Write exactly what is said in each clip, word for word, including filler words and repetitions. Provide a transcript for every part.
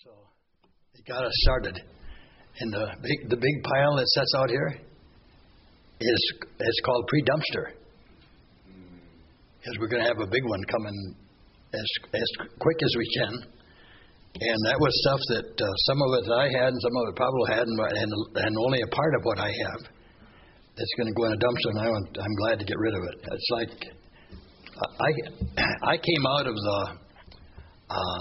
So it got us started. And the big the big pile that sits out here is is called pre-dumpster. Because we're going to have a big one coming as as quick as we can. And that was stuff that uh, some of it I had and some of it Pablo had, and, and and only a part of what I have that's going to go in a dumpster now, and I'm glad to get rid of it. It's like I I came out of the uh,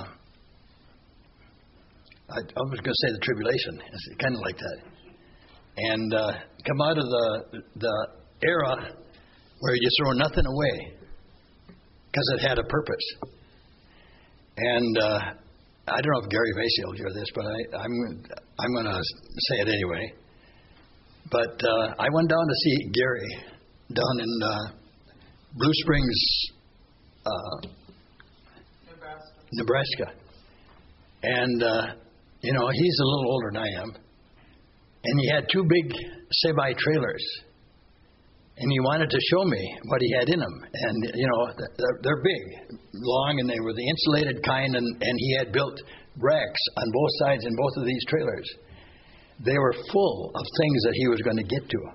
I, I was going to say the tribulation. It's kind of like that, and uh, come out of the the era where you throw nothing away because it had a purpose. And uh, I don't know if Gary Vasey will hear this, but I, I'm I'm going to say it anyway. But uh, I went down to see Gary down in uh, Blue Springs, uh, Nebraska. Nebraska, and uh, you know he's a little older than I am, and he had two big semi-trailers, and he wanted to show me what he had in them, and you know they're, they're big, long, and they were the insulated kind, and, and he had built racks on both sides in both of these trailers. They were full of things that he was going to get to.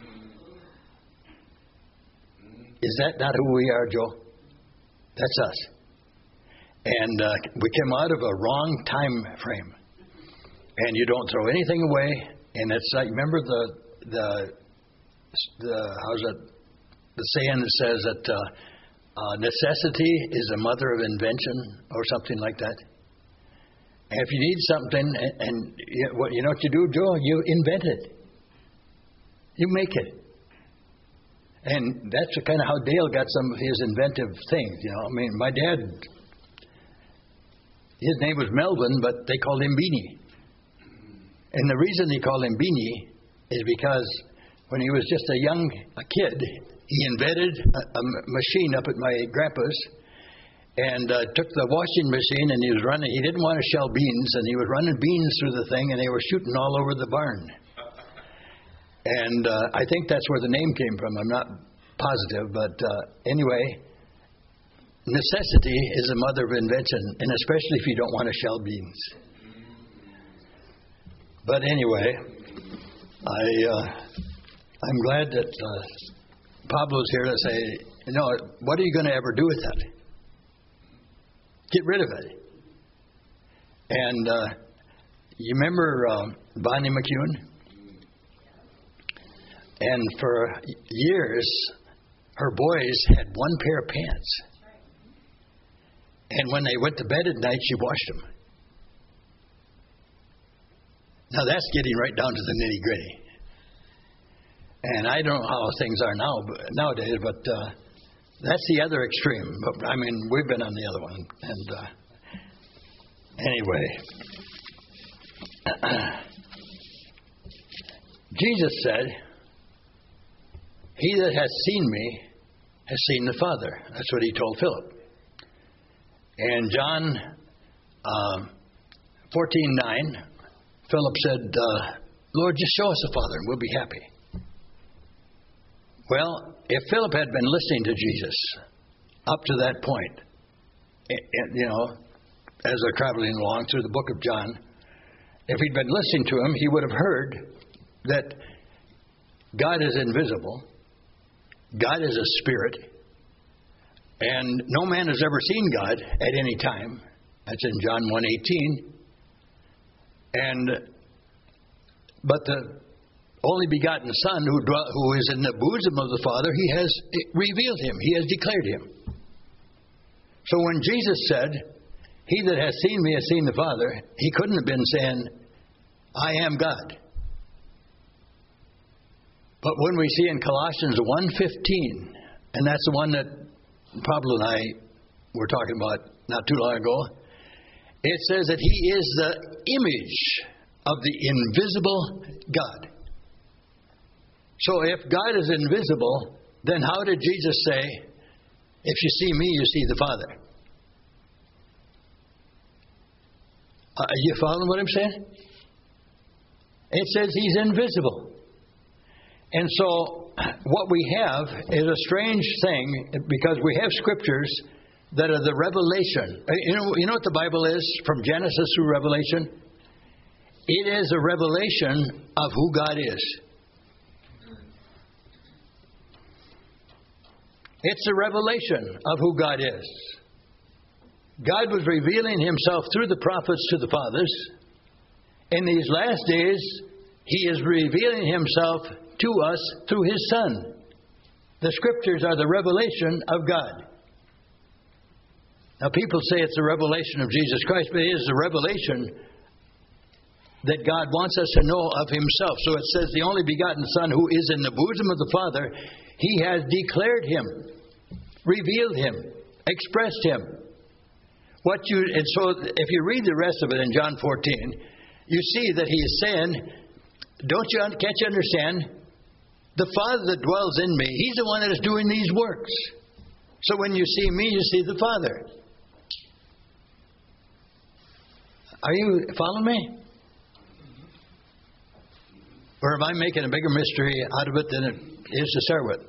Is that not who we are, Joe? That's us. And uh, we came out of a wrong time frame. And you don't throw anything away. And it's like, remember the the the how's it? The saying that says that uh, uh, necessity is a mother of invention, or something like that. And if you need something, and, and you, know, what, you know what you do, Joe? You invent it. You make it. And that's kind of how Dale got some of his inventive things. You know, I mean, my dad, his name was Melvin, but they called him Beanie. And the reason they called him Beanie is because when he was just a young a kid, he invented a, a machine up at my grandpa's, and uh, took the washing machine, and he was running. He didn't want to shell beans, and he was running beans through the thing, and they were shooting all over the barn. And uh, I think that's where the name came from. I'm not positive, but uh, anyway, necessity is the mother of invention, and especially if you don't want to shell beans. But anyway, I uh, I'm glad that uh, Pablo's here to say, you know, what are you going to ever do with that? Get rid of it. And uh, you remember uh, Bonnie McEwen? And for years, her boys had one pair of pants. And when they went to bed at night, she washed them. Now that's getting right down to the nitty-gritty. And I don't know how things are now, but nowadays, but uh, that's the other extreme. But I mean, we've been on the other one. And uh, anyway, Jesus said, "He that has seen me has seen the Father." That's what he told Philip. And John um, fourteen nine, Philip said, uh, "Lord, just show us the Father and we'll be happy." Well, if Philip had been listening to Jesus up to that point, you know, as they're traveling along through the book of John, if he'd been listening to him, he would have heard that God is invisible, God is a spirit, and no man has ever seen God at any time. That's in John one eighteen. And but the only begotten Son, who dwell, who is in the bosom of the Father, he has revealed him. He has declared him. So when Jesus said, "He that has seen me has seen the Father," he couldn't have been saying, "I am God." But when we see in Colossians one fifteen, and that's the one that Pablo and I were talking about not too long ago, it says that he is the image of the invisible God. So if God is invisible, then how did Jesus say, "If you see me, you see the Father"? Are you following what I'm saying? It says he's invisible. And so what we have is a strange thing, because we have scriptures that are the revelation. You know, you know what the Bible is from Genesis through Revelation? It is a revelation of who God is. It's a revelation of who God is. God was revealing Himself through the prophets to the fathers. In these last days, He is revealing Himself to us through His Son. The Scriptures are the revelation of God. Now, people say it's a revelation of Jesus Christ, but it is a revelation that God wants us to know of Himself. So it says, the only begotten Son who is in the bosom of the Father, He has declared Him, revealed Him, expressed Him. What you and so if you read the rest of it in John fourteen, you see that He is saying, don't you, can't you understand? The Father that dwells in me, He's the one that is doing these works. So when you see me, you see the Father. Are you following me? Or am I making a bigger mystery out of it than it is to start with?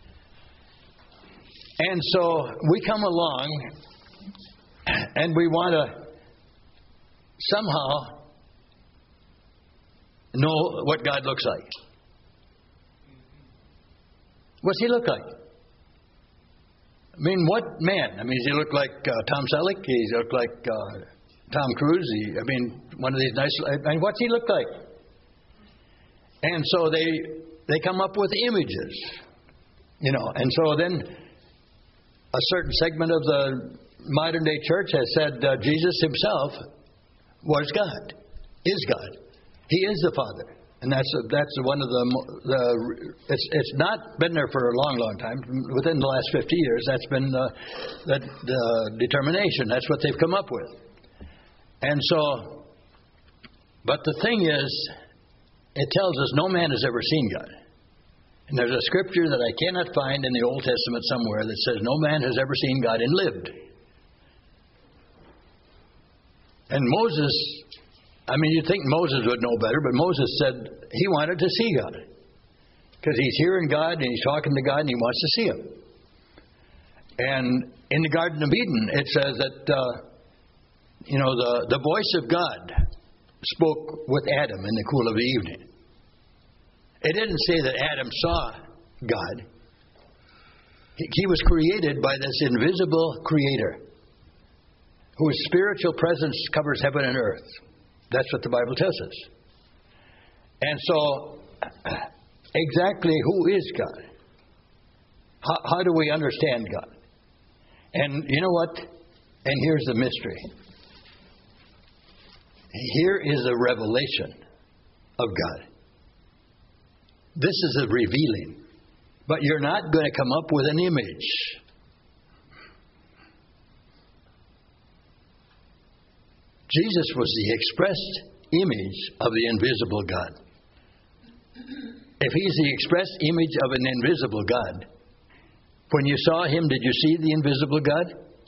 And so we come along and we want to somehow know what God looks like. What's He look like? I mean, what man? I mean, does He look like uh, Tom Selleck? Does He look like uh, Tom Cruise? He, I mean, one of these nice... I mean, what's He look like? And so they they come up with images, you know. And so then a certain segment of the modern day church has said uh, Jesus Himself was God, is God. He is the Father, and that's a, that's one of the the. It's it's not been there for a long, long time. Within the last fifty years, that's been the, the, the determination. That's what they've come up with. And so, but the thing is, it tells us no man has ever seen God. And there's a scripture that I cannot find in the Old Testament somewhere that says no man has ever seen God and lived. And Moses, I mean, you'd think Moses would know better, but Moses said he wanted to see God. Because he's hearing God and he's talking to God and he wants to see Him. And in the Garden of Eden, it says that, uh, you know, the, the voice of God spoke with Adam in the cool of the evening. It didn't say that Adam saw God. He, he was created by this invisible Creator whose spiritual presence covers heaven and earth. That's what the Bible tells us. And so, exactly who is God? How, how do we understand God? And you know what? And here's the mystery. Here is a revelation of God. This is a revealing. But you're not going to come up with an image. Jesus was the expressed image of the invisible God. If He's the expressed image of an invisible God, when you saw Him, did you see the invisible God?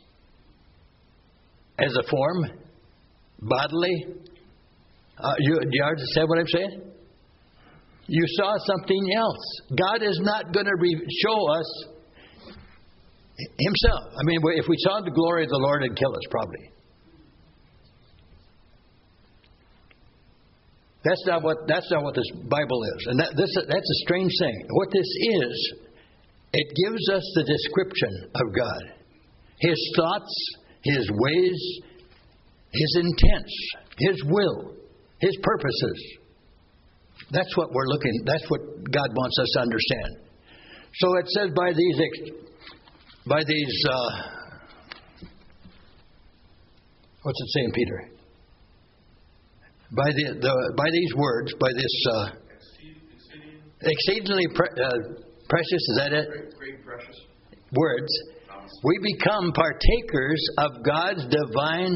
As a form? Bodily? Uh, you, do you understand what I'm saying? You saw something else. God is not going to re- show us Himself. I mean, if we saw the glory of the Lord, it'd kill us probably. That's not what that's not what this Bible is, and that, this that's a strange thing. What this is, it gives us the description of God, His thoughts, His ways, His intents, His will, His purposes. That's what we're looking. That's what God wants us to understand. So it says by these by these uh, what's it saying, Peter? By the, the by these words, by this uh, exceedingly pre- uh, precious, is that it? Great, great precious words. We become partakers of God's divine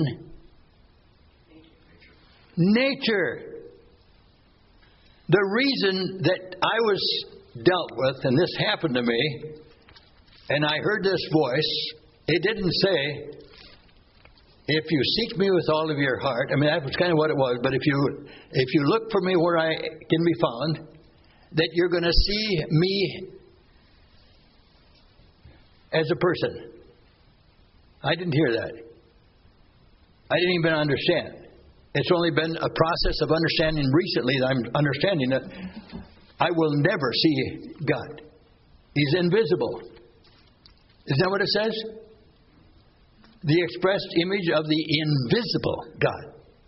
nature. The reason that I was dealt with, and this happened to me, and I heard this voice, it didn't say, if you seek me with all of your heart. I mean, that was kind of what it was. But if you if you look for me where I can be found, that you're going to see me as a person. I didn't hear that. I didn't even understand. It's only been a process of understanding recently that I'm understanding that I will never see God. He's invisible. Isn't that what it says? The expressed image of the invisible God.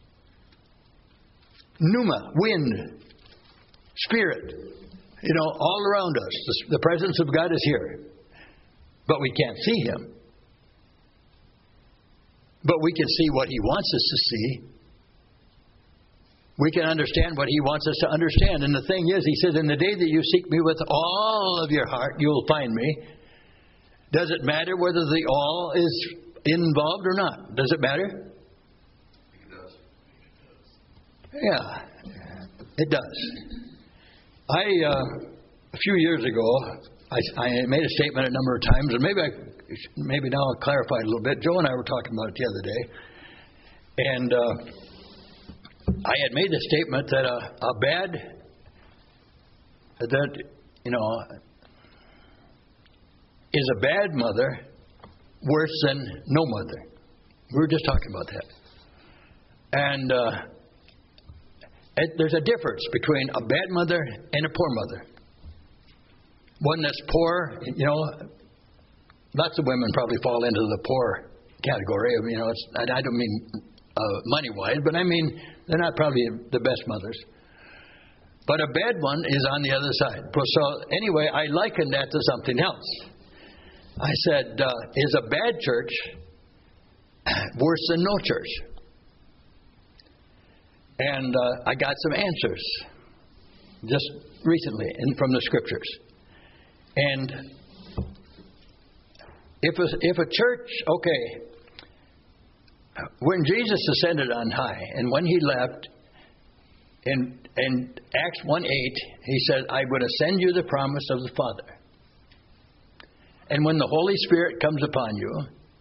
Pneuma, wind, spirit, you know, all around us. The, the presence of God is here. But we can't see Him. But we can see what He wants us to see. We can understand what He wants us to understand. And the thing is, He says, in the day that you seek Me with all of your heart, you'll find Me. Does it matter whether the all is involved or not? Does it matter? It does. Yeah, it does. I, uh, a few years ago, I, I made a statement a number of times, and maybe I, maybe now I'll clarify it a little bit. Joe and I were talking about it the other day, and uh, I had made the statement that a, a bad, that, you know, is a bad mother worse than no mother. We were just talking about that. And uh, it, there's a difference between a bad mother and a poor mother. One that's poor, you know, lots of women probably fall into the poor category. You know, it's, I, I don't mean uh, money-wise, but I mean they're not probably the best mothers. But a bad one is on the other side. So anyway, I likened that to something else. I said, uh, is a bad church worse than no church? And uh, I got some answers just recently in, from the Scriptures. And if a, if a church, okay, when Jesus ascended on high and when He left, in, in Acts one eight, He said, I would send you the promise of the Father. And when the Holy Spirit comes upon you,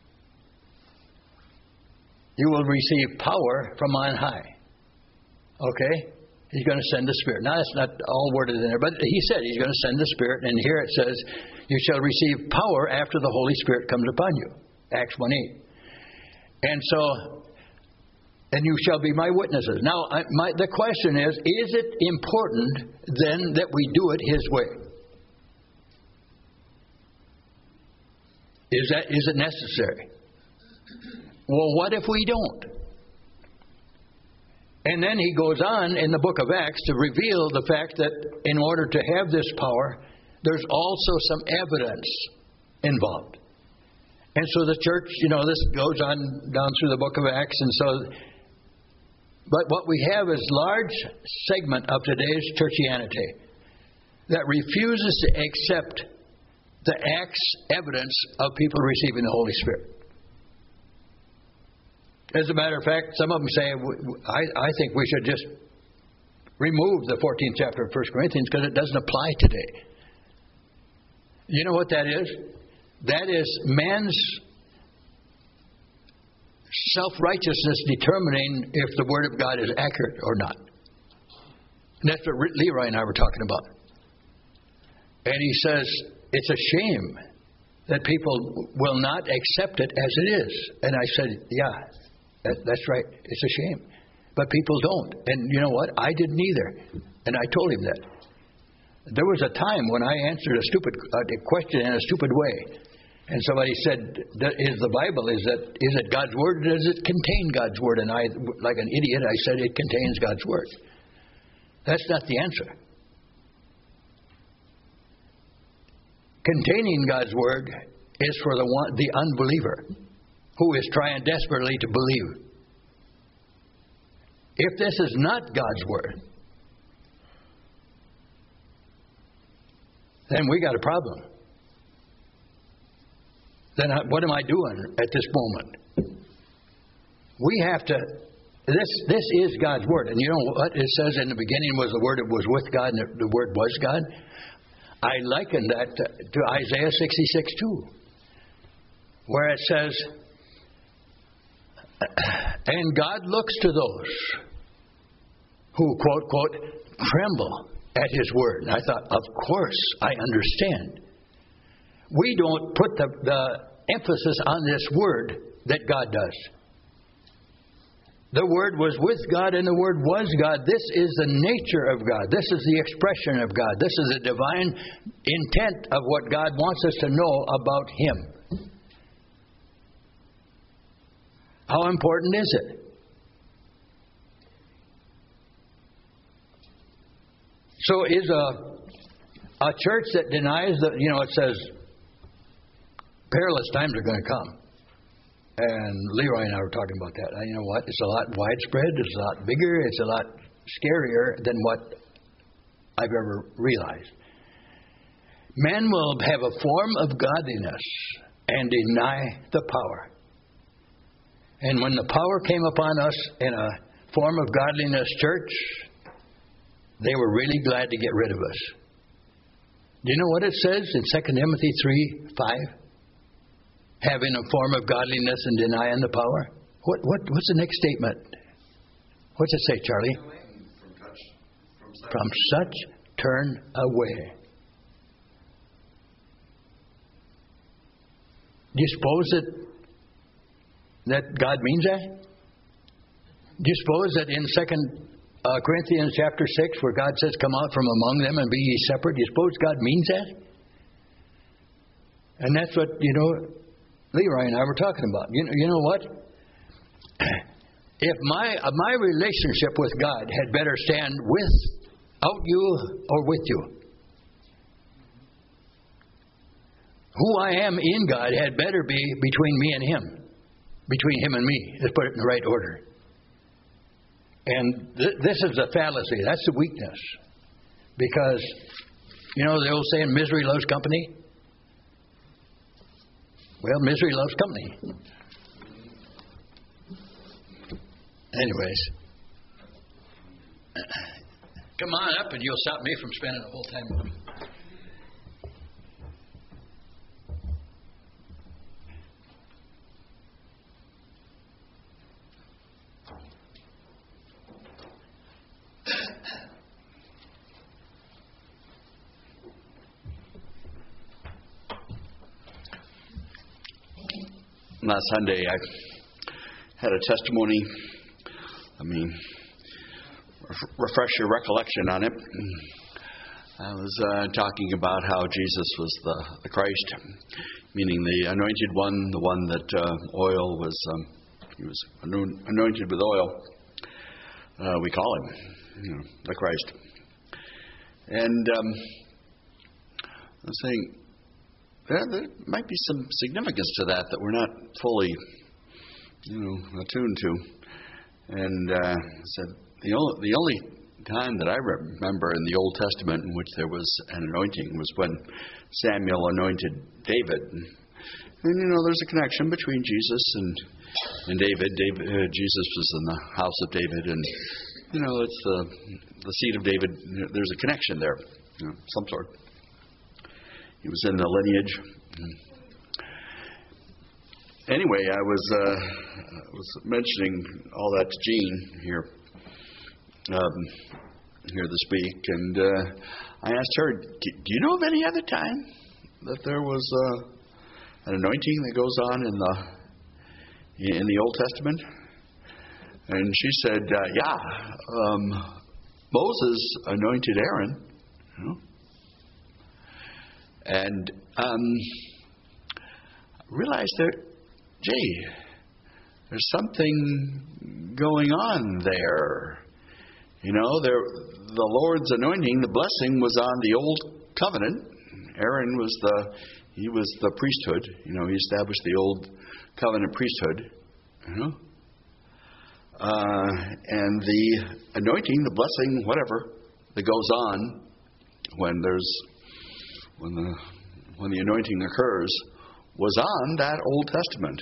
you will receive power from on high. Okay? He's going to send the Spirit. Now, that's not all worded in there, but He said He's going to send the Spirit. And here it says, you shall receive power after the Holy Spirit comes upon you. Acts one eight. And so, and you shall be my witnesses. Now, I, my, the question is, is it important then that we do it His way? Is that is it necessary? Well, what if we don't? And then he goes on in the book of Acts to reveal the fact that in order to have this power, there's also some evidence involved. And so the church, you know, this goes on down through the book of Acts, and so, but what we have is large segment of today's churchianity that refuses to accept the Acts evidence of people receiving the Holy Spirit. As a matter of fact, some of them say, I, I think we should just remove the fourteenth chapter of First Corinthians because it doesn't apply today. You know what that is? That is man's self-righteousness determining if the Word of God is accurate or not. And that's what Leroy and I were talking about. And he says, it's a shame that people will not accept it as it is. And I said, yeah, that, that's right. It's a shame. But people don't. And you know what? I didn't either. And I told him that. There was a time when I answered a stupid a question in a stupid way. And somebody said, is the Bible, is that is it God's Word or does it contain God's Word? And I, like an idiot, I said it contains God's Word. That's not the answer. Containing God's Word is for the one, the unbeliever who is trying desperately to believe. If this is not God's Word, then we got a problem. Then I, what am I doing at this moment? We have to, this this is God's Word. And you know what? It says in the beginning was the Word, it was with God, and the, the Word was God. I liken that to, to Isaiah sixty-six two, where it says, and God looks to those who, quote, quote, tremble at His Word. And I thought, of course, I understand. We don't put the, the emphasis on this word that God does. The Word was with God and the Word was God. This is the nature of God. This is the expression of God. This is the divine intent of what God wants us to know about Him. How important is it? So is a, a church that denies that, you know, it says perilous times are going to come. And Leroy and I were talking about that. You know what? It's a lot widespread. It's a lot bigger. It's a lot scarier than what I've ever realized. Men will have a form of godliness and deny the power. And when the power came upon us in a form of godliness church, they were really glad to get rid of us. Do you know what it says in Second Timothy three five? Having a form of godliness and denying the power. What what what's the next statement? What's it say, Charlie? From such, from such, from such turn away. Do you suppose that that God means that? Do you suppose that in Second uh, Corinthians chapter six, where God says, "Come out from among them and be ye separate," do you suppose God means that? And that's what you know. Leroy and I were talking about. You know, you know what? If my uh, my relationship with God had better stand without you or with you. Who I am in God had better be between me and Him. Between Him and me. Let's put it in the right order. And th- this is the fallacy. That's the weakness. Because, you know the old saying, misery loves company? Well, misery loves company. Anyways. Come on up and you'll stop me from spending the whole time. Last Sunday, I had a testimony. I mean, refresh your recollection on it. I was uh, talking about how Jesus was the, the Christ, meaning the anointed one, the one that uh, oil was, um, he was anointed with oil. Uh, we call him, you know, the Christ. And um, I was saying, Yeah, there might be some significance to that that we're not fully, you know, attuned to. And uh, I said the only the only time that I remember in the Old Testament in which there was an anointing was when Samuel anointed David. And, and you know, there's a connection between Jesus and and David. David uh, Jesus was in the house of David, and you know, it's the the seed of David. There's a connection there, you know, some sort. He was in the lineage. Anyway, I was uh, was mentioning all that to Jean here um, here this week, and uh, I asked her, "Do you know of any other time that there was uh, an anointing that goes on in the in the Old Testament?" And she said, uh, "Yeah, um, Moses anointed Aaron." You know? And um, realized that, gee, there's something going on there. You know, there, the Lord's anointing, the blessing was on the old covenant. Aaron was the, he was the priesthood. You know, he established the old covenant priesthood. You know, uh, and the anointing, the blessing, whatever that goes on when there's when the when the anointing occurs, was on that Old Testament.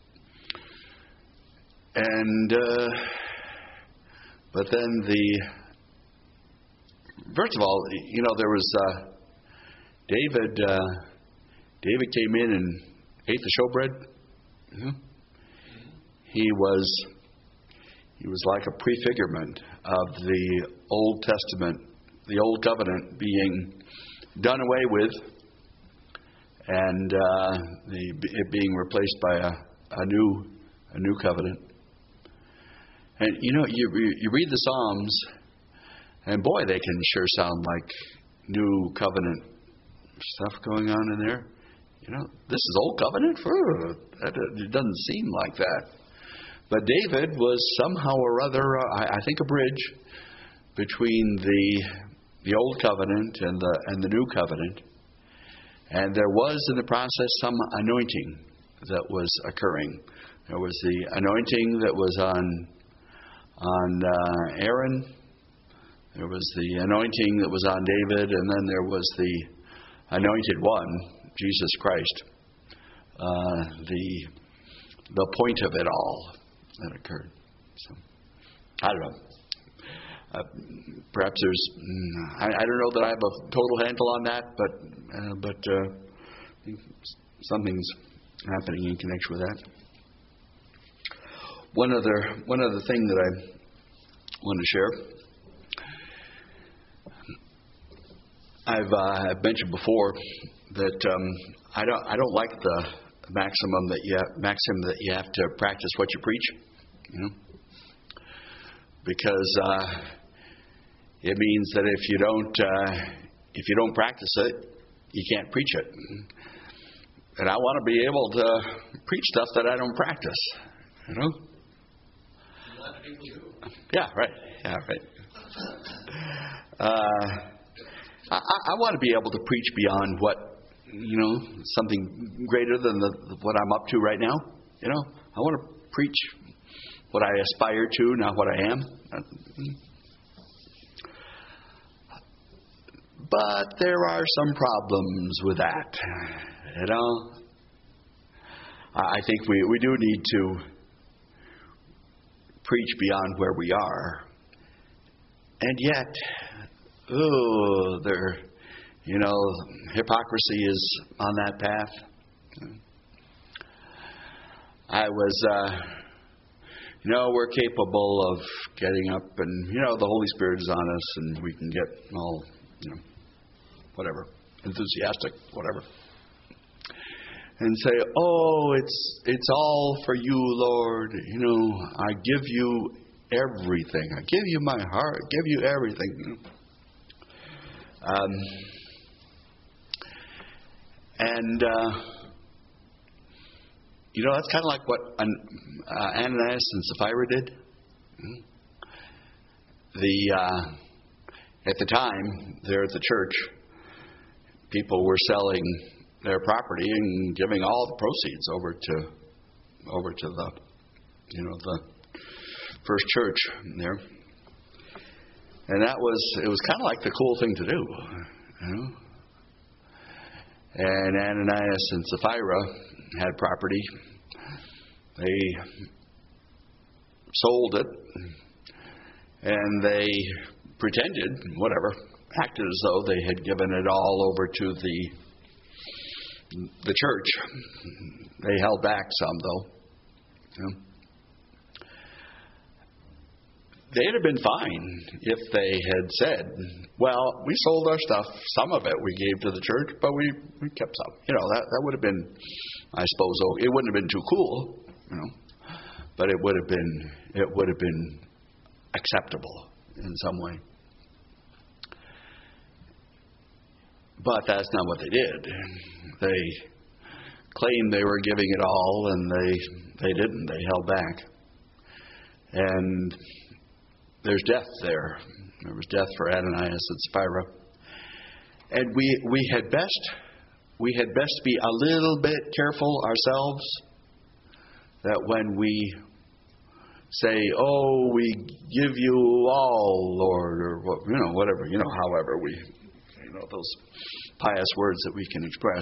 And uh, but then the first of all, you know, there was uh, David. Uh, David came in and ate the showbread. Mm-hmm. He was he was like a prefigurement of the Old Testament, the Old Covenant being done away with, and uh, the, it being replaced by a, a new a new covenant. And you know, you you read the Psalms, and boy, they can sure sound like new covenant stuff going on in there. You know, this is old covenant? That it doesn't seem like that. But David was somehow or other, uh, I, I think, a bridge between the the old covenant and the and the new covenant. And there was in the process some anointing that was occurring. There was the anointing that was on on uh, Aaron. There was the anointing that was on David, and then there was the anointed one, Jesus Christ. Uh, the the point of it all that occurred. So I don't know. Uh, perhaps there's. I, I don't know that I have a total handle on that, but uh, but uh, I think something's happening in connection with that. One other one other thing that I want to share. I've uh, I've mentioned before that um, I don't I don't like the maximum that you have, maxim that you have to practice what you preach, you know, because uh, it means that if you don't uh, if you don't practice it, you can't preach it. And I want to be able to preach stuff that I don't practice, you know. A lot of people do. Yeah, right. Yeah, right. Uh, I, I want to be able to preach beyond what, you know, something greater than the, what I'm up to right now. You know, I want to preach what I aspire to, not what I am. But there are some problems with that. You know, I think we, we do need to preach beyond where we are. And yet, oh, there, you know, hypocrisy is on that path. I was, uh, you know, we're capable of getting up and, you know, the Holy Spirit is on us and we can get all, you know, whatever, enthusiastic, whatever. And say, oh, it's it's all for you, Lord. You know, I give you everything. I give you my heart. I give you everything. Um, and, uh, you know, that's kind of like what uh, Ananias and Sapphira did. The uh, at the time, there at the church, people were selling their property and giving all the proceeds over to over to the, you know, the first church there. And that was, it was kind of like the cool thing to do, you know. And Ananias and Sapphira had property. They sold it, and they pretended, whatever, acted as though they had given it all over to the the church. They held back some, though. You know. They'd have been fine if they had said, well, we sold our stuff, some of it we gave to the church, but we, we kept some. You know, that, that would have been, I suppose, it wouldn't have been too cool, you know, but it would have been, it would have been acceptable in some way. But that's not what they did. They claimed they were giving it all, and they they didn't. They held back. And there's death there. There was death for Ananias and Sapphira. And we we had best we had best be a little bit careful ourselves that when we say, "Oh, we give you all, Lord," or what, you know, whatever, you know, however we, you know, those pious words that we can express.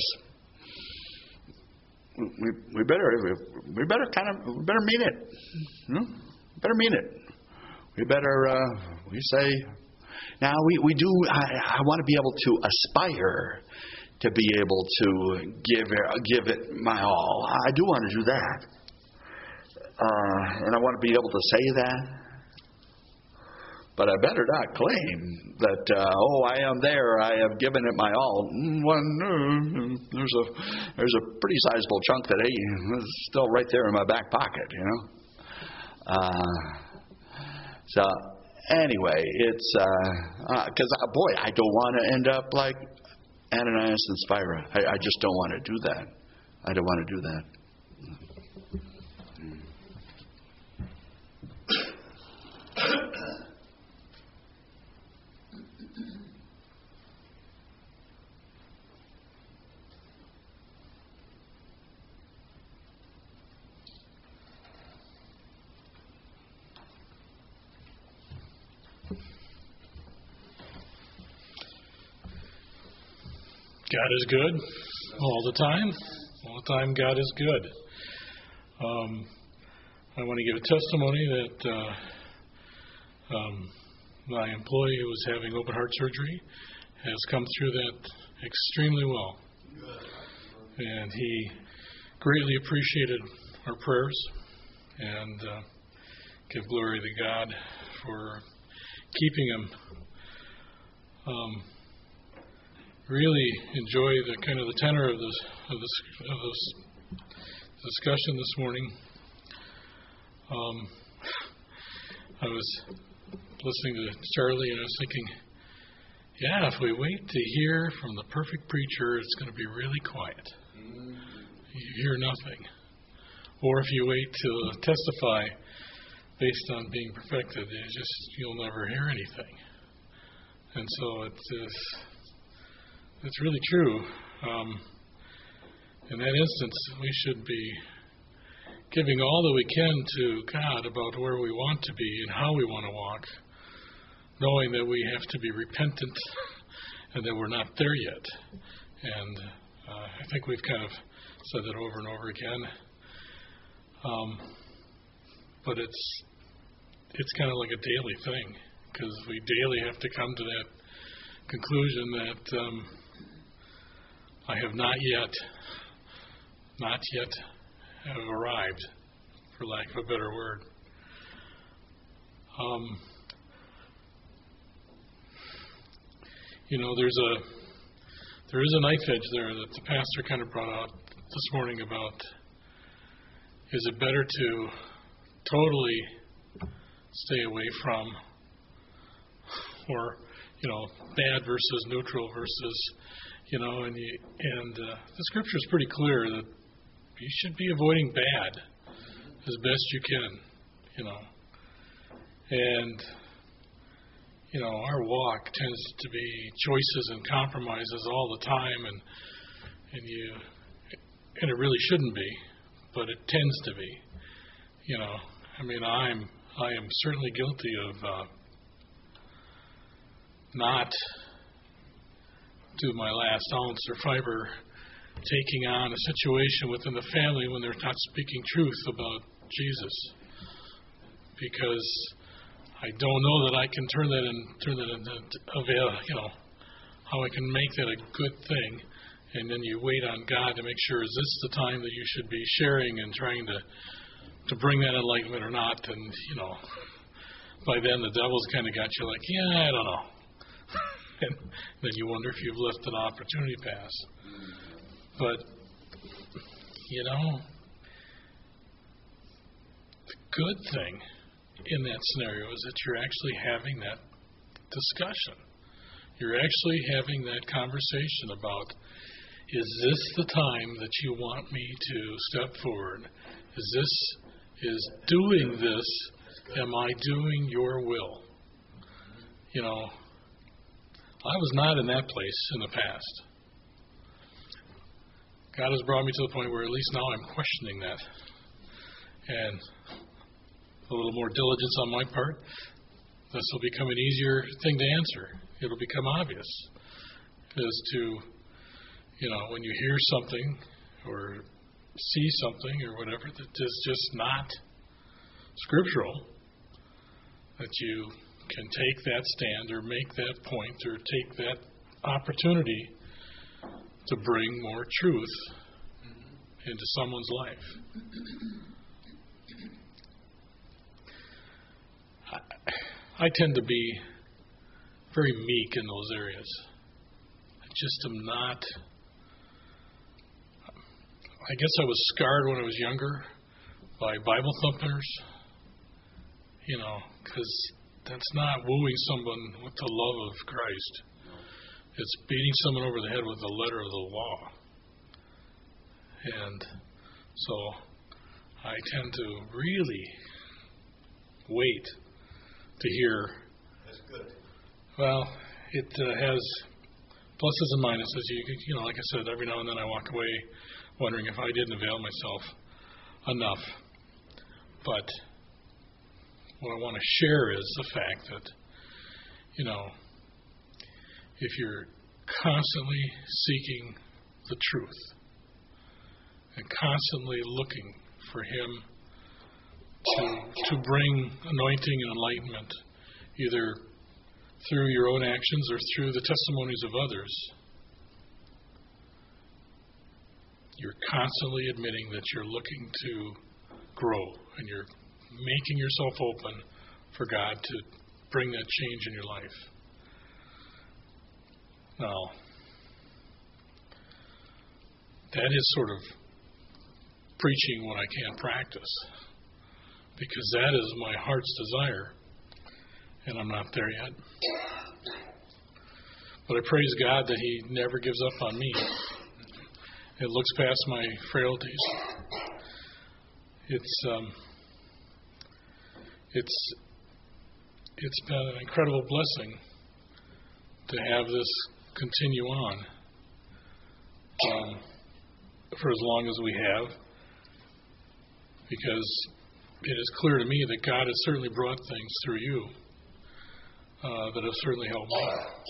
We we better we better kind of we better mean it. Hmm? Better mean it. We better uh, we say now we we do. I, I want to be able to aspire to be able to give give it my all. I do want to do that, uh, and I want to be able to say that. But I better not claim that, uh, oh, I am there, I have given it my all. When there's a there's a pretty sizable chunk that, hey, is still right there in my back pocket, you know. Uh, so anyway, it's because uh, uh, boy, I don't want to end up like Ananias and Sapphira. I, I just don't want to do that. I don't want to do that. God is good all the time. All the time, God is good. Um, I want to give a testimony that uh, um, my employee who was having open heart surgery has come through that extremely well. And he greatly appreciated our prayers, and uh, give glory to God for keeping him. Um, really enjoy the kind of the tenor of this of this of this discussion this morning. Um, I was listening to Charlie and I was thinking, yeah, if we wait to hear from the perfect preacher, it's going to be really quiet. You hear nothing. Or if you wait to testify based on being perfected, you just you'll never hear anything. And so it's it's, it's really true. Um, in that instance, we should be giving all that we can to God about where we want to be and how we want to walk, knowing that we have to be repentant and that we're not there yet. And uh, I think we've kind of said that over and over again. Um, but it's it's kind of like a daily thing, because we daily have to come to that conclusion that um, I have not yet, not yet have arrived, for lack of a better word. Um, you know, there's a there is a knife edge there that the pastor kind of brought out this morning about, is it better to totally stay away from, or, you know, bad versus neutral versus, you know, and you, and uh, the scripture is pretty clear that you should be avoiding bad as best you can, you know. And, you know, our walk tends to be choices and compromises all the time, and and you, and it really shouldn't be, but it tends to be, you know. I mean, I'm I am certainly guilty of uh, not, to my last ounce or fiber, taking on a situation within the family when they're not speaking truth about Jesus, because I don't know that I can turn that in, turn that into, you know, how I can make that a good thing. And then you wait on God to make sure, is this the time that you should be sharing and trying to to bring that enlightenment or not? And, you know, by then the devil's kind of got you like, yeah, I don't know. And then you wonder if you've left an opportunity pass. But, you know, the good thing in that scenario is that you're actually having that discussion. You're actually having that conversation about, is this the time that you want me to step forward? Is this, is doing this, am I doing your will? You know, I was not in that place in the past. God has brought me to the point where at least now I'm questioning that. And a little more diligence on my part, this will become an easier thing to answer. It'll become obvious as to, you know, when you hear something or see something or whatever that is just not scriptural, that you can take that stand or make that point or take that opportunity to bring more truth into someone's life. I, I tend to be very meek in those areas. I just am not. I guess I was scarred when I was younger by Bible thumpers, you know, because that's not wooing someone with the love of Christ. It's beating someone over the head with the letter of the law. And so I tend to really wait to hear. That's good. Well, it uh, has pluses and minuses. You, you know, like I said, every now and then I walk away wondering if I didn't avail myself enough. But what I want to share is the fact that, you know, if you're constantly seeking the truth and constantly looking for Him to to bring anointing and enlightenment, either through your own actions or through the testimonies of others, you're constantly admitting that you're looking to grow and you're making yourself open for God to bring that change in your life. Now, that is sort of preaching what I can't practice, because that is my heart's desire, and I'm not there yet. But I praise God that He never gives up on me. It looks past my frailties. It's um, it's it's been an incredible blessing to have this continue on um, for as long as we have, because it is clear to me that God has certainly brought things through you uh, that have certainly helped me.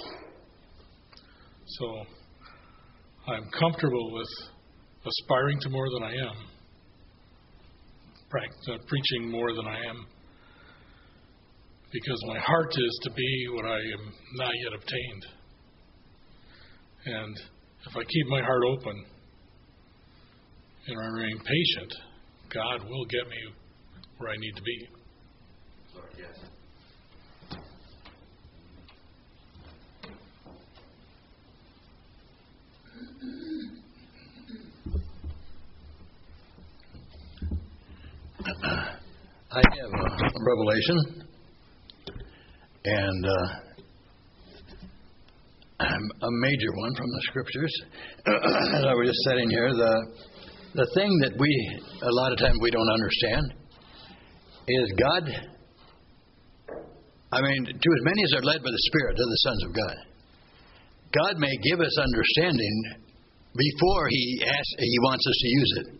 So I'm comfortable with aspiring to more than I am, practice, uh, preaching more than I am, because my heart is to be what I am not yet obtained. And if I keep my heart open and I remain patient, God will get me where I need to be. Lord, yes. I have a revelation, and uh, a major one from the Scriptures. As I was just sitting here, the the thing that we a lot of times we don't understand is God. I mean, to as many as are led by the Spirit, they're the sons of God. God may give us understanding before He asks, He wants us to use it.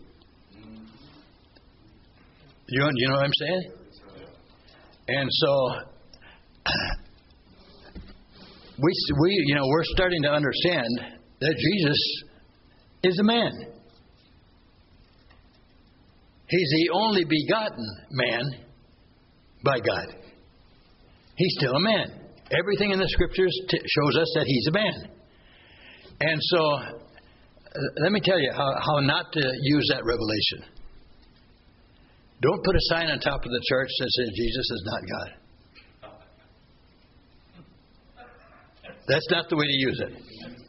You know, you know what I'm saying? And so we we you know we're starting to understand that Jesus is a man. He's the only begotten man by God. He's still a man. Everything in the Scriptures t- shows us that He's a man. And so, uh, let me tell you how, how not to use that revelation. Don't put a sign on top of the church that says Jesus is not God. That's not the way to use it.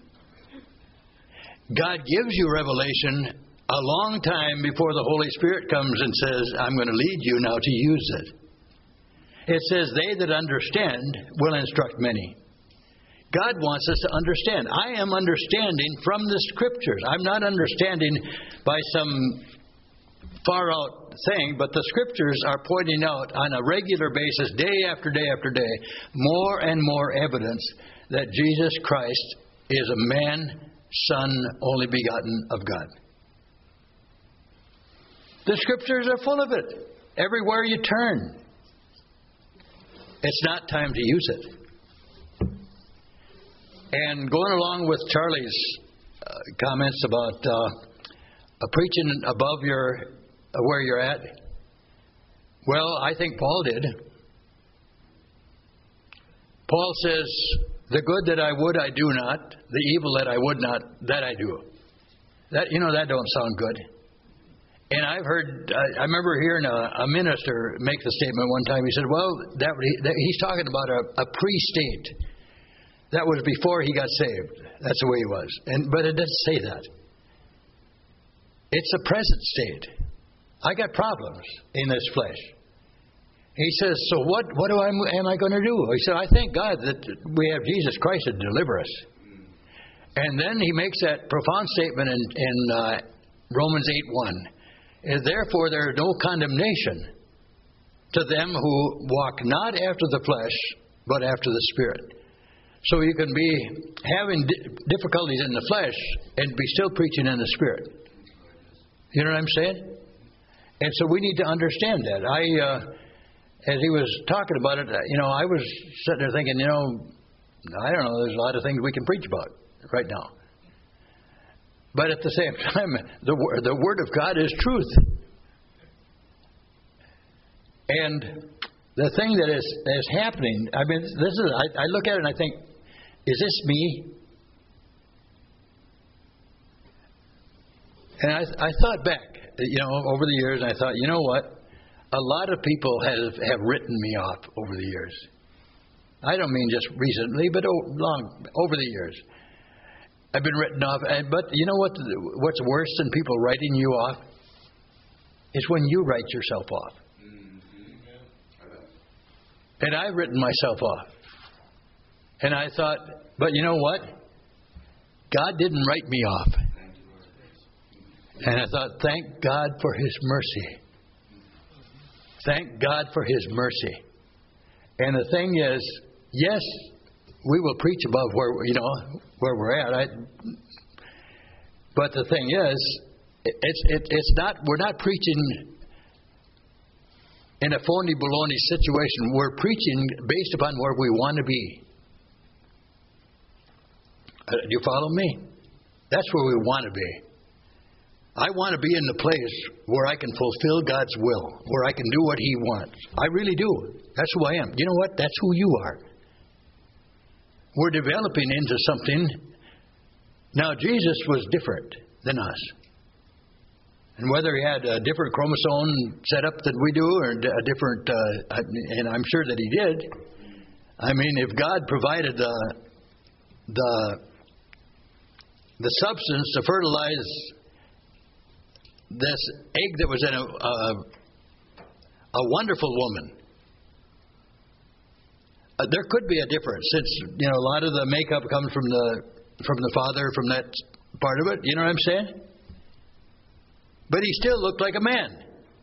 God gives you revelation a long time before the Holy Spirit comes and says, I'm going to lead you now to use it. It says, they that understand will instruct many. God wants us to understand. I am understanding from the Scriptures. I'm not understanding by some far out thing, but the Scriptures are pointing out on a regular basis, day after day after day, more and more evidence that Jesus Christ is a man, Son, only begotten of God. The Scriptures are full of it. Everywhere you turn. It's not time to use it. And going along with Charlie's uh, comments about uh, uh, preaching above your uh, where you're at, well, I think Paul did. Paul says, the good that I would I do not, the evil that I would not, that I do. That, you know, that don't sound good. And I've heard, I, I remember hearing a, a minister make the statement one time. He said, well, that, that he's talking about a, a pre-state. That was before he got saved. That's the way he was. And But it doesn't say that. It's a present state. I got problems in this flesh. He says, so what, what do I, am I going to do? He said, I thank God that we have Jesus Christ to deliver us. And then he makes that profound statement in, in uh, Romans eight one. And therefore there is no condemnation to them who walk not after the flesh, but after the Spirit. So you can be having di- difficulties in the flesh and be still preaching in the Spirit. You know what I'm saying? And so we need to understand that. I, uh, as he was talking about it, you know, I was sitting there thinking, you know, I don't know, there's a lot of things we can preach about right now. But at the same time, the, the Word of God is truth. And the thing that is, is happening, I mean, this is, I, I look at it and I think, is this me? And I, I thought back, you know, over the years, and I thought, you know what? A lot of people have, have written me off over the years. I don't mean just recently, but oh, long over the years. I've been written off. And, but you know what? What's worse than people writing you off? Is when you write yourself off. And I've written myself off. And I thought, but you know what? God didn't write me off. And I thought, thank God for His mercy. Thank God for His mercy. And the thing is, yes, we will preach above where you know where we're at. I, but the thing is, it's it, it's not. We're not preaching in a phony baloney situation. We're preaching based upon where we want to be. Uh, do you follow me? That's where we want to be. I want to be in the place where I can fulfill God's will, where I can do what He wants. I really do. That's who I am. You know what? That's who you are. We're developing into something. Now, Jesus was different than us. And whether He had a different chromosome set up than we do, or a different, uh, and I'm sure that He did. I mean, if God provided the, the, the substance to fertilize this egg that was in a, a, a wonderful woman. Uh, there could be a difference, since you know a lot of the makeup comes from the from the father, from that part of it. You know what I'm saying? But he still looked like a man.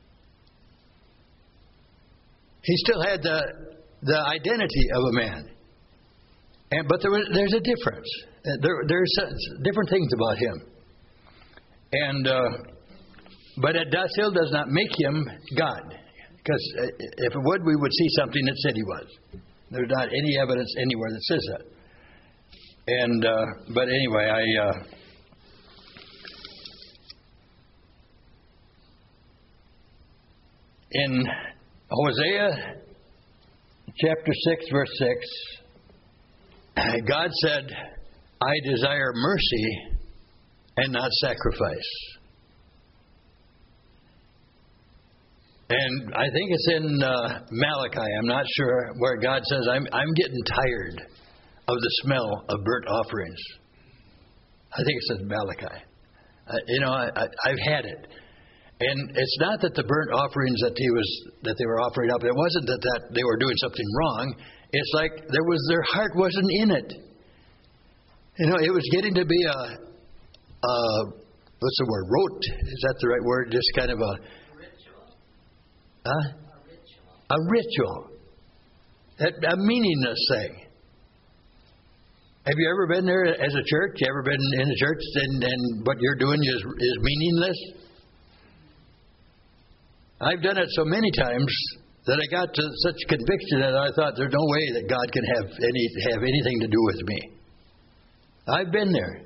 He still had the the identity of a man. And but there was there's a difference. Uh, there there's different things about him. And. Uh, But it does, still does not make Him God. Because if it would, we would see something that said He was. There's not any evidence anywhere that says that. And uh, but anyway, I uh, in Hosea chapter six, verse six, God said, "I desire mercy and not sacrifice." And I think it's in uh, Malachi, I'm not sure, where God says, I'm, I'm getting tired of the smell of burnt offerings. I think it says Malachi. Uh, you know, I, I, I've had it. And it's not that the burnt offerings that he was that they were offering up, it wasn't that, that they were doing something wrong. It's like there was their heart wasn't in it. You know, it was getting to be a, a what's the word, rote? Is that the right word? Just kind of a... Huh? A ritual. A ritual. A, a meaningless thing. Have you ever been there as a church? You ever been in a church and, and what you're doing is, is meaningless? I've done it so many times that I got to such conviction that I thought there's no way that God can have any have anything to do with me. I've been there.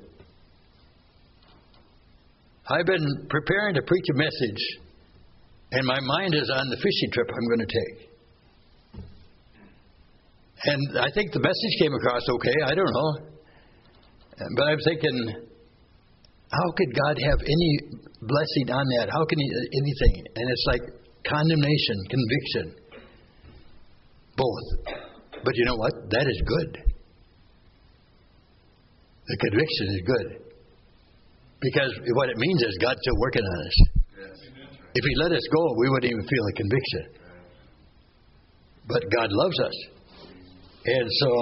I've been preparing to preach a message, and my mind is on the fishing trip I'm going to take. And I think the message came across okay. I don't know. But I'm thinking, How could God have any blessing on that? How can He anything? And it's like condemnation, conviction, both. But you know what? That is good. The conviction is good. Because what it means is God's still working on us. If He let us go, we wouldn't even feel the conviction. But God loves us. And so,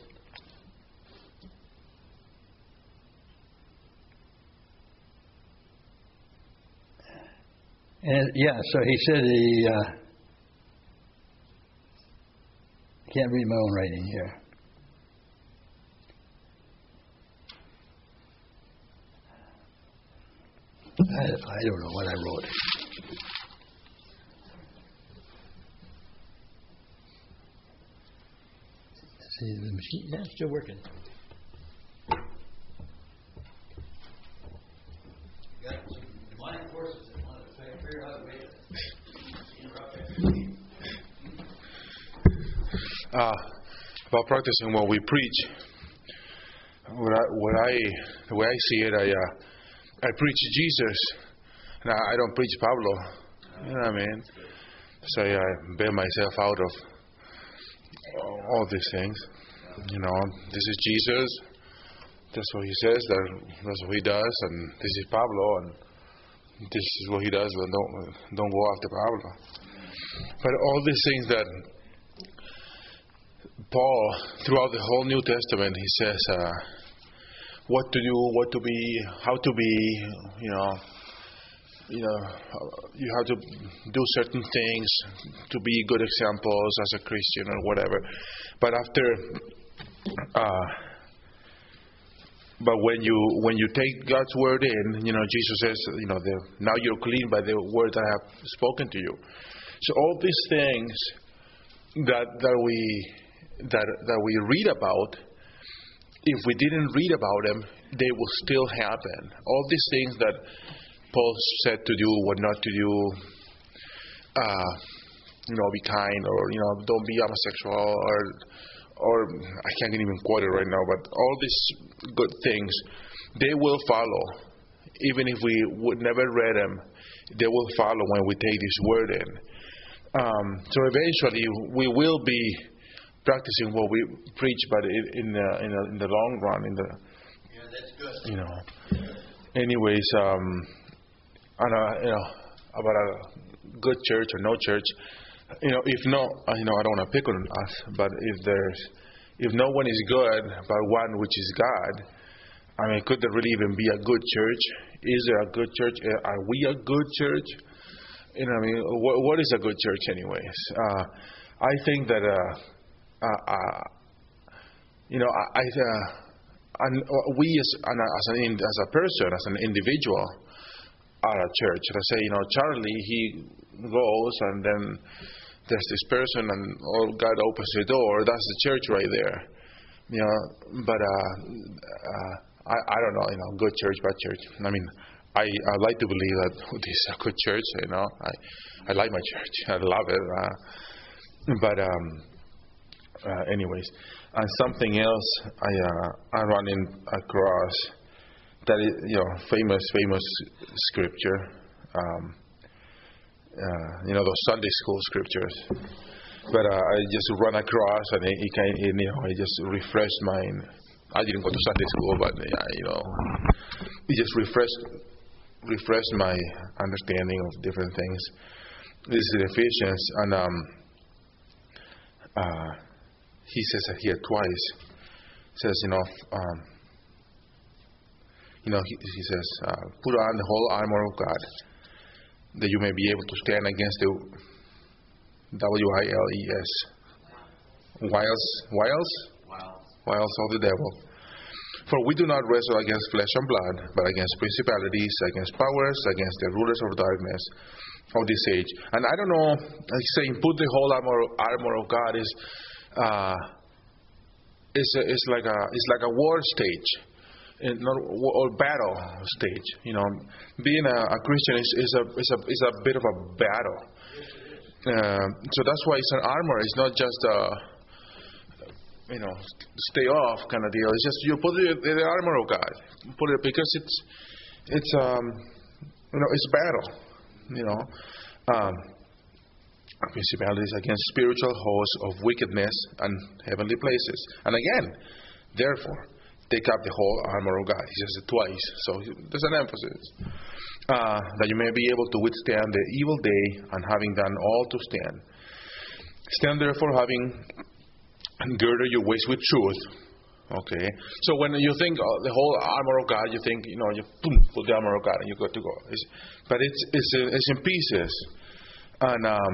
and yeah, so He said He, uh, can't read my own writing here. I, I don't know what I wrote. See the machine? Yeah, it's still working. Got some demonic forces that want to figure out a way to interrupt it. Uh, about practicing what we preach. What I, what I, the way I see it, I, uh, I preach Jesus. And I, I don't preach Pablo. You know what I mean? So I bail myself out of all these things. You know, this is Jesus. That's what He says. That, that's what He does. And this is Pablo. And this is what He does. But don't don't go after Pablo. But all these things that Paul, throughout the whole New Testament, he says uh, what to do, what to be, how to be. You know, you know, you have to do certain things to be good examples as a Christian or whatever. But after, uh, but when you when you take God's word in, you know, Jesus says, you know, the, now you're clean by the word I have spoken to you. So all these things that that we that that we read about, if we didn't read about them, they will still happen. All these things that Paul said to do, what not to do, uh, you know, be kind, or, you know, don't be homosexual, or, or I can't even quote it right now, but all these good things, they will follow. Even if we would never read them, they will follow when we take this word in. Um, so eventually, we will be practicing what we preach, but in, in, the, in, the, in the long run, in the, yeah, that's good. you know. Anyways, um, on a, you know, about a good church or no church, you know, if no, you know, I don't want to pick on us, but if there's, if no one is good but one which is God, I mean, could there really even be a good church? Is there a good church? Are we a good church? You know, I mean, what, what is a good church, anyways? Uh, I think that, uh, uh, uh, you know, I, I uh, and we as an, as an as a person, as an individual, are a church. Let's say, you know, Charlie, he goes, and then there's this person, and oh, God opens the door. That's the church right there. You know, but uh, uh, I I don't know, you know, good church, bad church. I mean, I I like to believe that this is a good church. You know, I I like my church. I love it. Uh, but um, uh, anyways, and something else I uh, I run in across that is, you know, famous famous scripture. Um, uh, you know, those Sunday school scriptures. But uh, I just run across, and it, it kind, it, you know, it just refreshed my. I didn't go to Sunday school, but yeah, you know, it just refreshed refreshed my understanding of different things. This is in Ephesians, and um, uh, he says it here twice. He says, you know, um, you know, he, he says, uh, put on the whole armor of God, that you may be able to stand against the W I L E S wiles, wiles, wiles of the devil. For we do not wrestle against flesh and blood, but against principalities, against powers, against the rulers of darkness of this age. And I don't know, like saying put the whole armor armor of God is uh, is a, is like a it's like a war stage, and not or battle stage. You know, being a, a Christian is, is a is a is a bit of a battle. Uh, so that's why it's an armor. It's not just a, you know, stay off kind of deal. It's just you put the, the armor of God, put it because it's it's um, you know, it's battle. You know, um, principalities against spiritual hosts of wickedness and heavenly places. And again, therefore, take up the whole armor of God. He says it twice, so there's an emphasis. Uh, that you may be able to withstand the evil day, and having done all to stand. Stand therefore, having girded your waist with truth. Okay, so when you think of the whole armor of God, you think, you know, you boom, put the armor of God and you're good to go. It's, but it's it's it's in pieces, and um,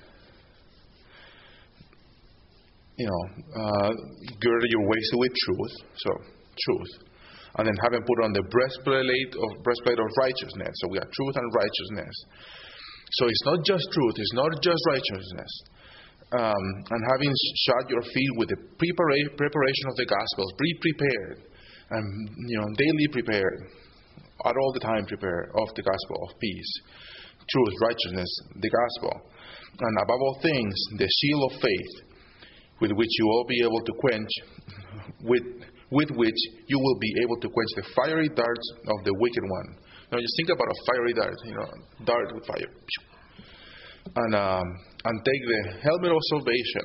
you know, uh, gird your waist with truth. So truth, and then having put on the breastplate of breastplate of righteousness. So we have truth and righteousness. So it's not just truth. It's not just righteousness. Um, and having shod your feet with the prepara- preparation of the Gospels, be prepared, and you know, daily prepared, at all the time prepared of the gospel of peace, truth, righteousness, the gospel, and above all things, the shield of faith, with which you will be able to quench, with with which you will be able to quench the fiery darts of the wicked one. Now, just think about a fiery dart, you know, dart with fire. And um, and take the helmet of salvation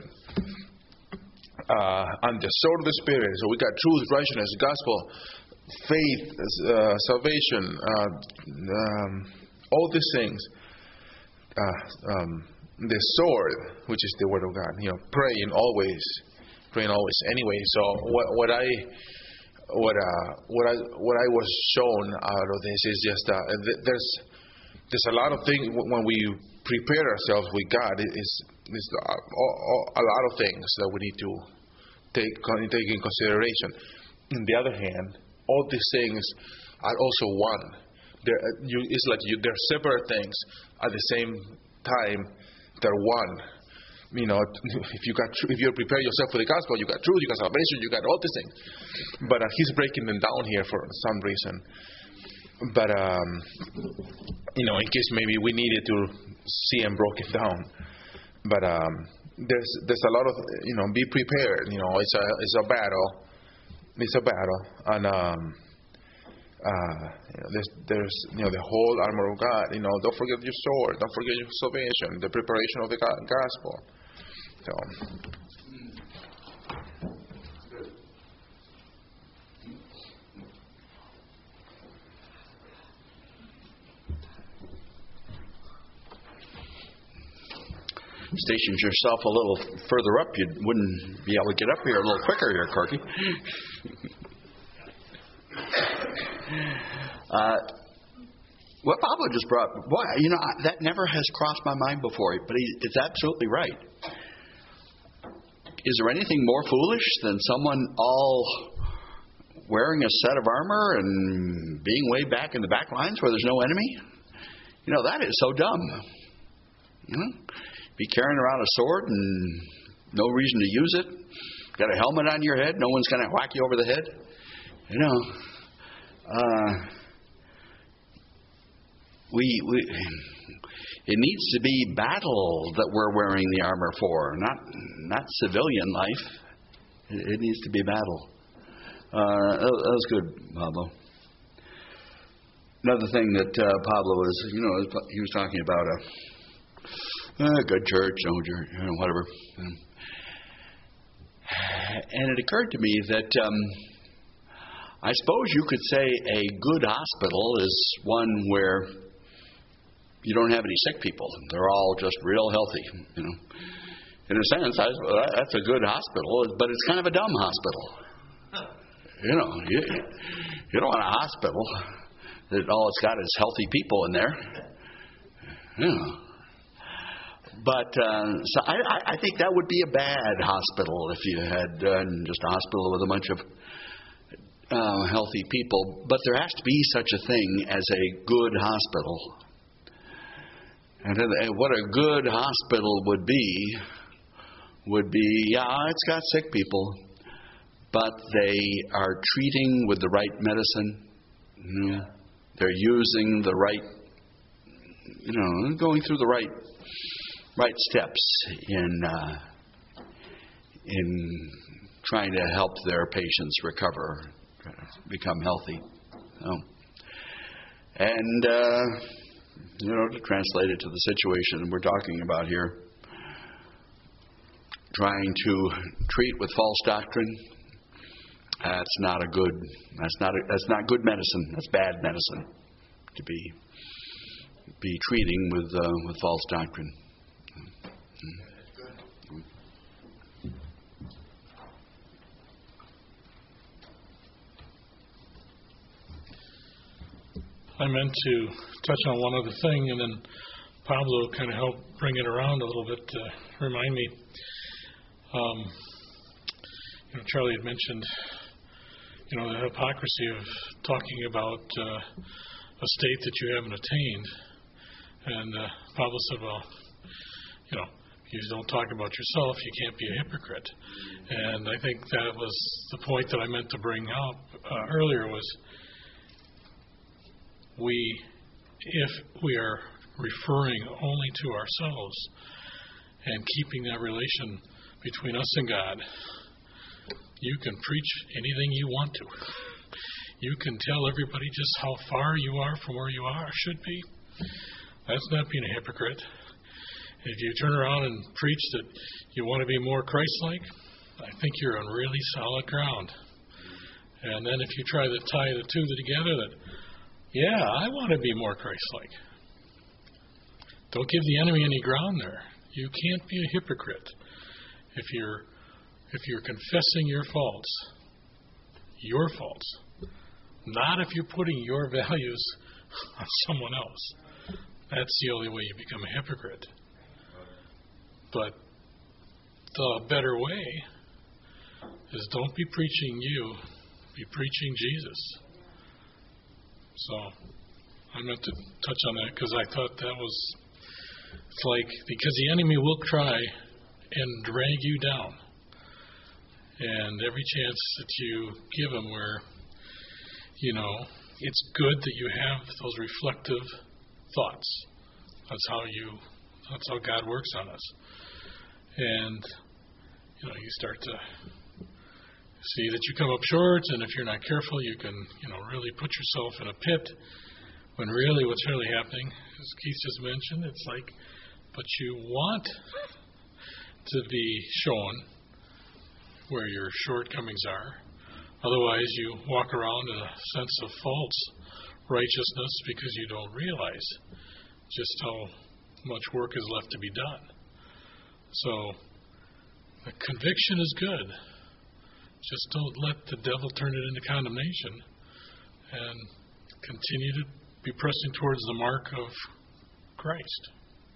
uh, and the sword of the Spirit. So we got truth, righteousness, gospel, faith, uh, salvation, uh, um, all these things. Uh, um, the sword, which is the word of God. You know, praying always, praying always. Anyway, so what, what I what uh, what I what I was shown out of this is just uh, there's there's a lot of things when we prepare ourselves with God. It's, it's a, a lot of things that we need to take take in consideration. On the other hand, all these things are also one. They're, you, it's like you, they're separate things at the same time. They're one. You know, if you got if you prepare yourself for the gospel, you got truth, you got salvation, you got all these things. But uh, he's breaking them down here for some reason. But um, you know, in case maybe we needed to see them broken down. But um, there's there's a lot of, you know, be prepared. You know, it's a it's a battle. It's a battle, and um, uh, you know, there's there's you know the whole armor of God. You know, don't forget your sword. Don't forget your salvation. The preparation of the gospel. So. Stationed yourself a little further up, you wouldn't be able to get up here a little quicker here, Corky. uh, what Pablo just brought, boy, you know, that never has crossed my mind before, but he, it's absolutely right. Is there anything more foolish than someone all wearing a set of armor and being way back in the back lines where there's no enemy? You know, that is so dumb. You know? Be carrying around a sword and no reason to use it. Got a helmet on your head. No one's going to whack you over the head. You know, uh, we we it needs to be battle that we're wearing the armor for, not not civilian life. It, it needs to be battle. Uh, that, that was good, Pablo. Another thing that uh, Pablo was, you know, he was talking about a. Uh, good church, no church, you know, whatever. And it occurred to me that um, I suppose you could say a good hospital is one where you don't have any sick people. They're all just real healthy, you know. In a sense, I, that's a good hospital, but it's kind of a dumb hospital. You know, you, you don't want a hospital that all it's got is healthy people in there. You know. But uh, so I, I think that would be a bad hospital if you had uh, just a hospital with a bunch of uh, healthy people. But there has to be such a thing as a good hospital. And, and what a good hospital would be, would be, yeah, it's got sick people, but they are treating with the right medicine. You know, they're using the right, you know, going through the right right steps in uh, in trying to help their patients recover, become healthy. So, And, uh, you know, to translate it to the situation we're talking about here, trying to treat with false doctrine, that's not a good, that's not, a, that's not good medicine. That's bad medicine to be be treating with uh, with false doctrine. I meant to touch on one other thing, and then Pablo kind of helped bring it around a little bit to remind me. Um, you know, Charlie had mentioned, you know, the hypocrisy of talking about uh, a state that you haven't attained. And uh, Pablo said, well, you know, if you don't talk about yourself, you can't be a hypocrite. And I think that was the point that I meant to bring up uh, earlier was we, if we are referring only to ourselves and keeping that relation between us and God, you can preach anything you want to. You can tell everybody just how far you are from where you are, should be. That's not being a hypocrite. If you turn around and preach that you want to be more Christ-like, I think you're on really solid ground. And then if you try to tie the two together, that, yeah, I want to be more Christ-like. Don't give the enemy any ground there. You can't be a hypocrite if you're if you're confessing your faults, your faults, not if you're putting your values on someone else. That's the only way you become a hypocrite. But the better way is don't be preaching you, be preaching Jesus. So I meant to touch on that because I thought that was, it's like, because the enemy will try and drag you down. And every chance that you give him where, you know, it's good that you have those reflective thoughts. That's how you, that's how God works on us. And, you know, you start to see that you come up short, and if you're not careful, you can, you know, really put yourself in a pit when really what's really happening, as Keith just mentioned, it's like, but you want to be shown where your shortcomings are. Otherwise, you walk around in a sense of false righteousness because you don't realize just how much work is left to be done. So, the conviction is good. Just don't let the devil turn it into condemnation and continue to be pressing towards the mark of Christ.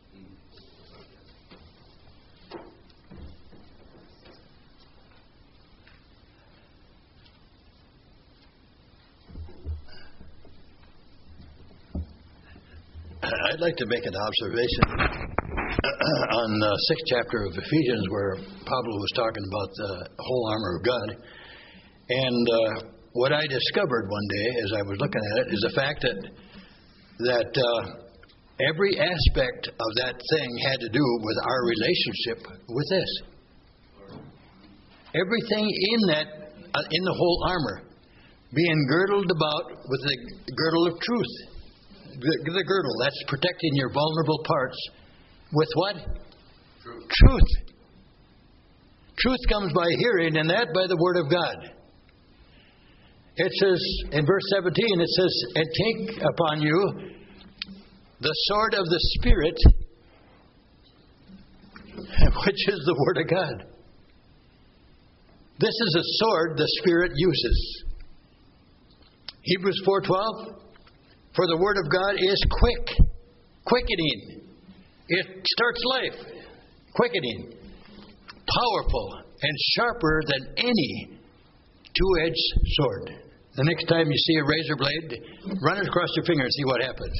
I'd like to make an observation on the sixth chapter of Ephesians where Pablo was talking about the whole armor of God. And uh, what I discovered one day as I was looking at it is the fact that that uh, every aspect of that thing had to do with our relationship with this. Everything in that, uh, in the whole armor, being girdled about with the girdle of truth. The, the girdle, that's protecting your vulnerable parts with what? Truth. Truth. Truth comes by hearing, and that by the Word of God. It says, in verse seventeen, it says, and take upon you the sword of the Spirit, which is the Word of God. This is a sword the Spirit uses. Hebrews four twelve, for the Word of God is quick, quickening. It starts life, quickening, powerful, and sharper than any two-edged sword. The next time you see a razor blade, run it across your finger and see what happens.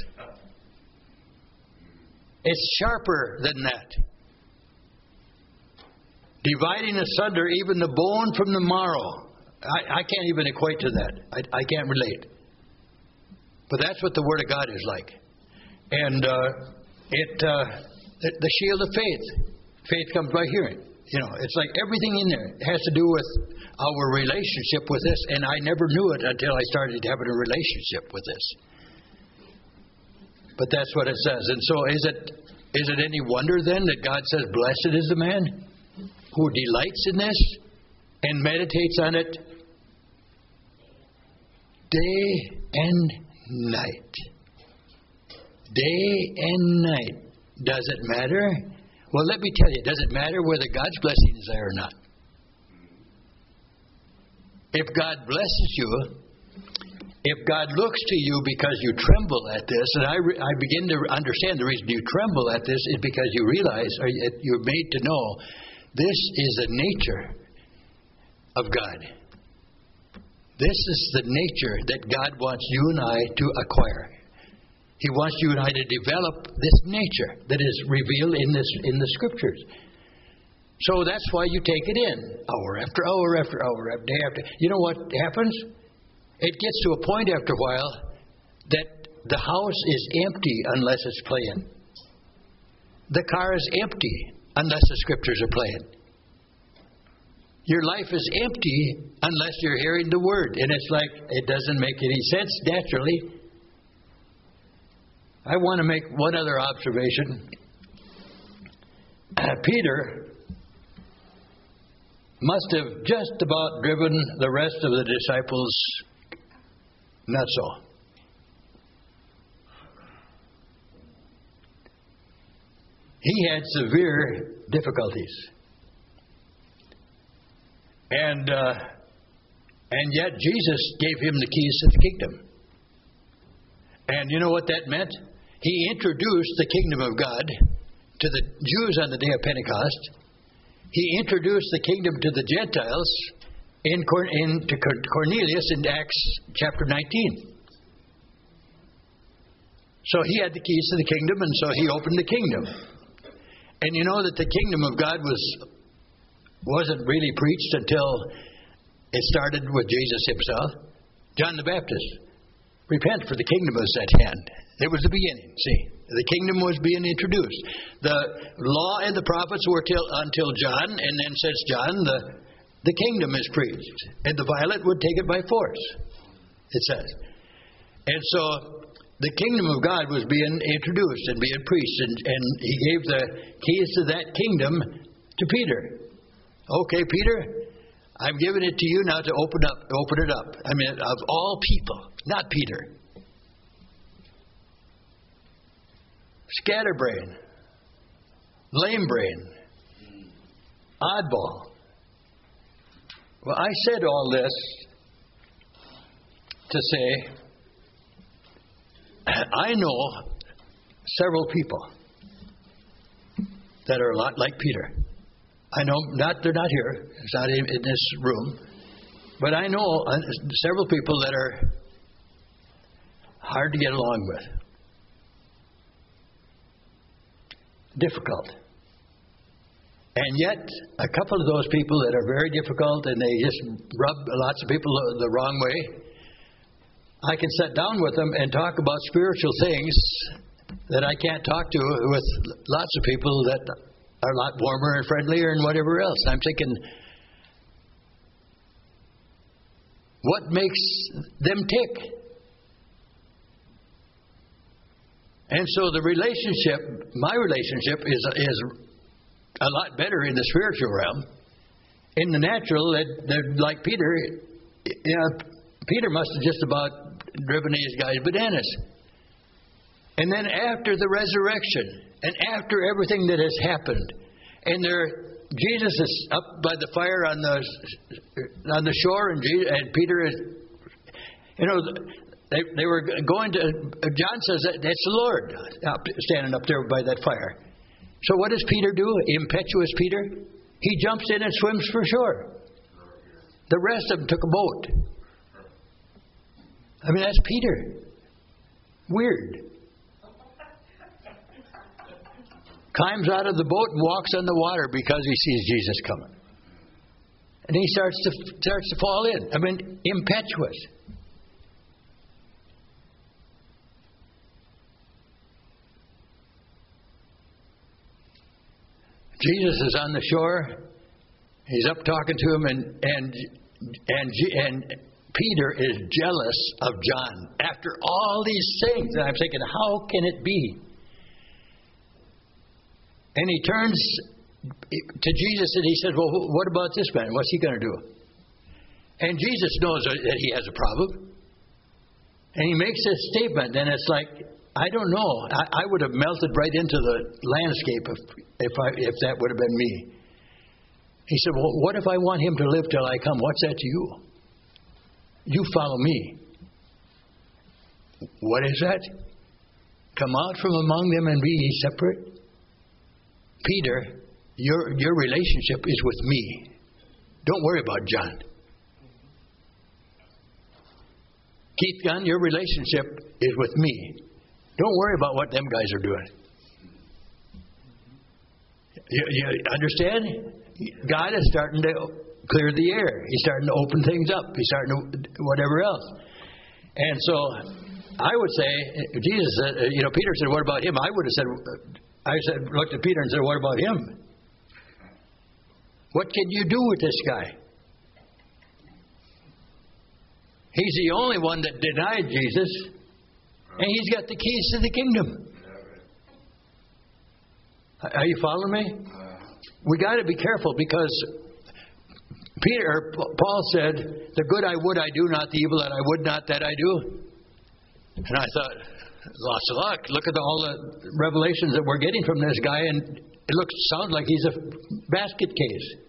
It's sharper than that. Dividing asunder even the bone from the marrow. I, I can't even equate to that. I, I can't relate. But that's what the Word of God is like. And uh, it uh, the, the shield of faith. Faith comes by hearing. You know, it's like everything in there has to do with our relationship with this. And I never knew it until I started having a relationship with this. But that's what it says. And so is it is it any wonder then that God says, blessed is the man who delights in this and meditates on it day and night. Day and night. Does it matter? Well, let me tell you, does it matter whether God's blessing is there or not? If God blesses you, if God looks to you because you tremble at this, and I, re- I begin to understand the reason you tremble at this is because you realize, or you're made to know, this is the nature of God. This is the nature that God wants you and I to acquire. He wants you and I to develop this nature that is revealed in this in the Scriptures. So that's why you take it in, hour after hour after hour, day after. You know what happens? It gets to a point after a while that the house is empty unless it's playing. The car is empty unless the Scriptures are playing. Your life is empty unless you're hearing the Word. And it's like, it doesn't make any sense naturally. I want to make one other observation. Uh, Peter must have just about driven the rest of the disciples nuts so. He had severe difficulties. And uh, and yet Jesus gave him the keys to the kingdom. And you know what that meant? He introduced the kingdom of God to the Jews on the day of Pentecost. He introduced the kingdom to the Gentiles in, Cor- in to Cornelius in Acts chapter nineteen. So he had the keys to the kingdom, and so he opened the kingdom. And you know that the kingdom of God was wasn't really preached until it started with Jesus himself. John the Baptist. Repent, for the kingdom is at hand. It was the beginning, see. The kingdom was being introduced. The law and the prophets were till until John, and then since John, the, the kingdom is preached. And the violent would take it by force, it says. And so the kingdom of God was being introduced and being preached, and, and he gave the keys to that kingdom to Peter. Okay, Peter, I'm giving it to you now to open up, open it up. I mean, of all people, not Peter. Scatterbrain, lame brain, oddball. Well, I said all this to say I know several people that are a lot like Peter. I know not they're not here. It's not in, in this room. But I know uh, several people that are hard to get along with. Difficult. And yet, a couple of those people that are very difficult and they just rub lots of people the wrong way, I can sit down with them and talk about spiritual things that I can't talk to with lots of people that are a lot warmer and friendlier and whatever else. I'm thinking, what makes them tick? And so the relationship, my relationship, is is a lot better in the spiritual realm. In the natural, they're like Peter. You know, Peter must have just about driven these guys bananas. And then after the resurrection, and after everything that has happened, and there, Jesus is up by the fire on the on the shore, and Jesus, and Peter is, you know, they they were going to. John says that that's the Lord up, standing up there by that fire. So what does Peter do? Impetuous Peter, he jumps in and swims for shore. The rest of them took a boat. I mean, that's Peter. Weird. Climbs out of the boat and walks on the water because he sees Jesus coming. And he starts to starts to fall in. I mean, impetuous. Jesus is on the shore. He's up talking to him, and and and and Peter is jealous of John after all these things. And I'm thinking, how can it be? And he turns to Jesus and he says, well, what about this man? What's he going to do? And Jesus knows that he has a problem. And he makes this statement, and it's like, I don't know. I, I would have melted right into the landscape if if, I, if that would have been me. He said, well, what if I want him to live till I come? What's that to you? You follow me. What is that? Come out from among them and be ye separate. Peter, your your relationship is with me. Don't worry about John. Keith Gunn, your relationship is with me. Don't worry about what them guys are doing. You, you understand? God is starting to clear the air. He's starting to open things up. He's starting to whatever else. And so I would say, Jesus said, you know, Peter said, what about him? I would have said, I said, looked at Peter and said, what about him? What can you do with this guy? He's the only one that denied Jesus, and he's got the keys to the kingdom. Are you following me? We got to be careful because Peter, Paul said, "The good I would I do, not the evil that I would not that I do." And I thought, lots of luck. Look at all the revelations that we're getting from this guy, and it looks sounds like he's a basket case.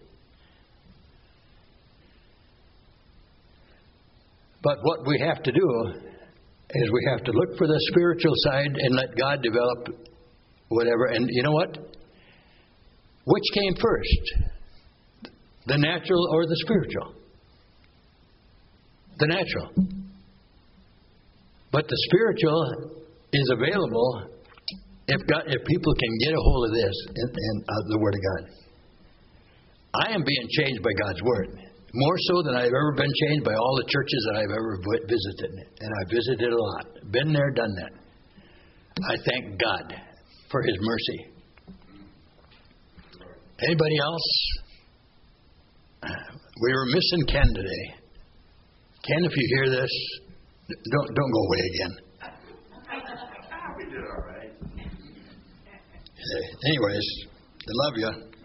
But what we have to do is we have to look for the spiritual side and let God develop whatever. And you know what? Which came first? The natural or the spiritual? The natural. But the spiritual is available if God, if people can get a hold of this and, and uh, the Word of God. I am being changed by God's Word. More so than I've ever been changed by all the churches that I've ever visited. And I've visited a lot. Been there, done that. I thank God for His mercy. Anybody else? We were missing Ken today. Ken, if you hear this, don't don't go away again. We did all right. Anyways, I love you.